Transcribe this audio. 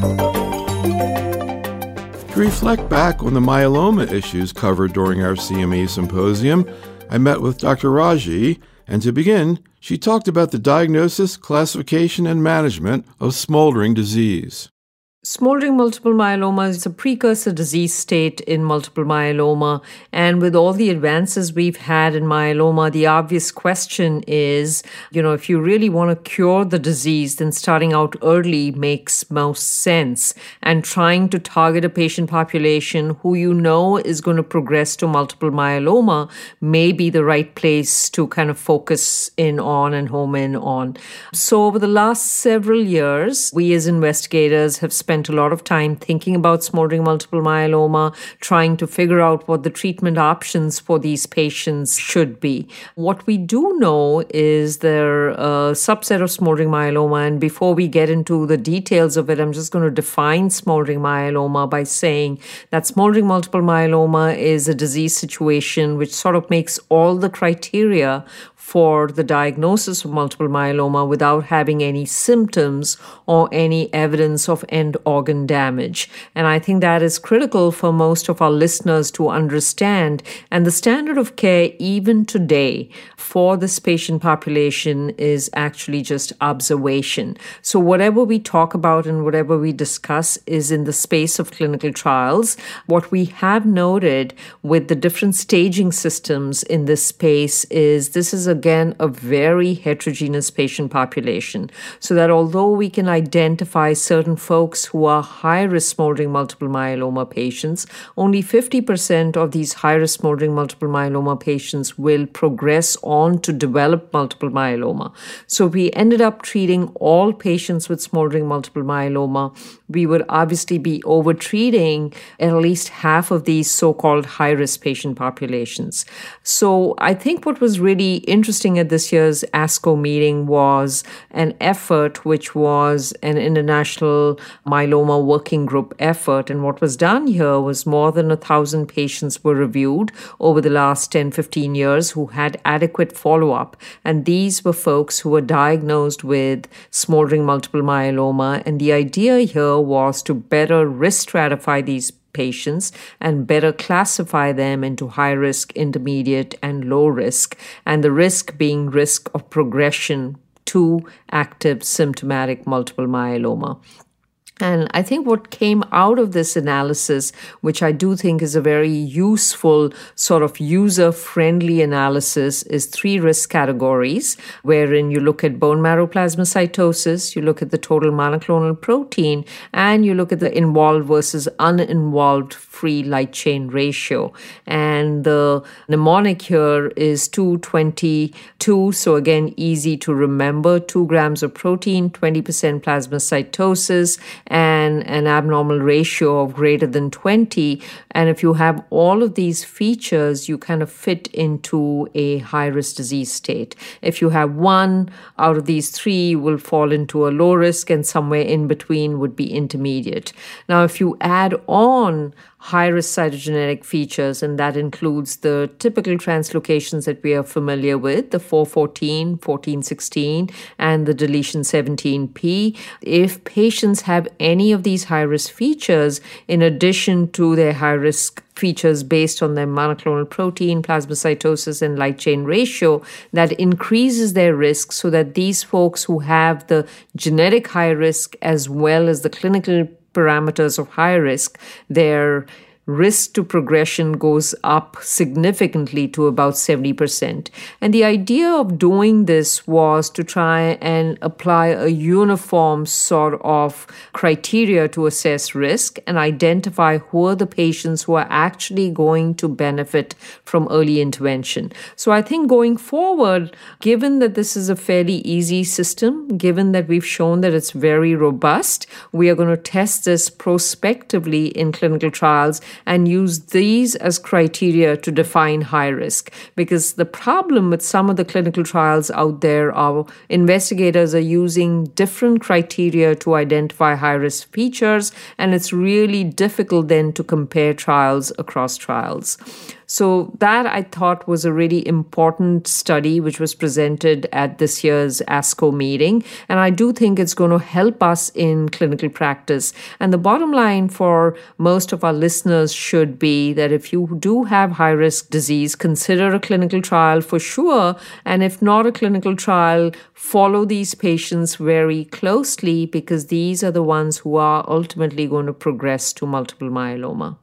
To reflect back on the myeloma issues covered during our CME symposium, I met with Dr. Raji, and to begin, she talked about the diagnosis, classification, and management of smoldering disease. Smoldering multiple myeloma is a precursor disease state in multiple myeloma. And with all the advances we've had in myeloma, the obvious question is, if you really want to cure the disease, then starting out early makes most sense. And trying to target a patient population who is going to progress to multiple myeloma may be the right place to kind of focus in on and home in on. So over the last several years, we as investigators have spent a lot of time thinking about smoldering multiple myeloma, trying to figure out what the treatment options for these patients should be. What we do know is there a subset of smoldering myeloma, and before we get into the details of it, I'm just going to define smoldering myeloma by saying that smoldering multiple myeloma is a disease situation which sort of makes all the criteria for the diagnosis of multiple myeloma without having any symptoms or any evidence of end organ damage. And I think that is critical for most of our listeners to understand. And the standard of care, even today, for this patient population is actually just observation. So whatever we talk about and whatever we discuss is in the space of clinical trials. What we have noted with the different staging systems in this space is this is again a very heterogeneous patient population. So that although we can identify certain folks who are high-risk smoldering multiple myeloma patients, only 50% of these high-risk smoldering multiple myeloma patients will progress on to develop multiple myeloma. So if we ended up treating all patients with smoldering multiple myeloma, we would obviously be over-treating at least half of these so-called high-risk patient populations. So I think what was really interesting at this year's ASCO meeting was an effort which was an international myeloma working group effort. And what was done here was more than 1,000 patients were reviewed over the last 10, 15 years who had adequate follow-up. And these were folks who were diagnosed with smoldering multiple myeloma. And the idea here was to better risk stratify these patients and better classify them into high risk, intermediate, and low risk, and the risk being risk of progression to active symptomatic multiple myeloma. And I think what came out of this analysis, which I do think is a very useful sort of user-friendly analysis, is 3 risk categories, wherein you look at bone marrow plasmacytosis, you look at the total monoclonal protein, and you look at the involved versus uninvolved free light chain ratio. And the mnemonic here is 222, so again, easy to remember, 2 grams of protein, 20% plasmacytosis, and an abnormal ratio of greater than 20. And if you have all of these features, you kind of fit into a high-risk disease state. If you have 1 out of these 3, you will fall into a low risk, and somewhere in between would be intermediate. Now, if you add on high-risk cytogenetic features, and that includes the typical translocations that we are familiar with, the 414, 1416, and the deletion 17p. If patients have any of these high-risk features, in addition to their high-risk features based on their monoclonal protein, plasmacytosis, and light chain ratio, that increases their risk so that these folks who have the genetic high risk as well as the clinical parameters of high risk, their risk to progression goes up significantly to about 70%. And the idea of doing this was to try and apply a uniform sort of criteria to assess risk and identify who are the patients who are actually going to benefit from early intervention. So I think going forward, given that this is a fairly easy system, given that we've shown that it's very robust, we are going to test this prospectively in clinical trials and use these as criteria to define high risk. Because the problem with some of the clinical trials out there are investigators are using different criteria to identify high risk features, and it's really difficult then to compare trials across trials. So that I thought was a really important study which was presented at this year's ASCO meeting. And I do think it's going to help us in clinical practice. And the bottom line for most of our listeners should be that if you do have high-risk disease, consider a clinical trial for sure. And if not a clinical trial, follow these patients very closely because these are the ones who are ultimately going to progress to multiple myeloma.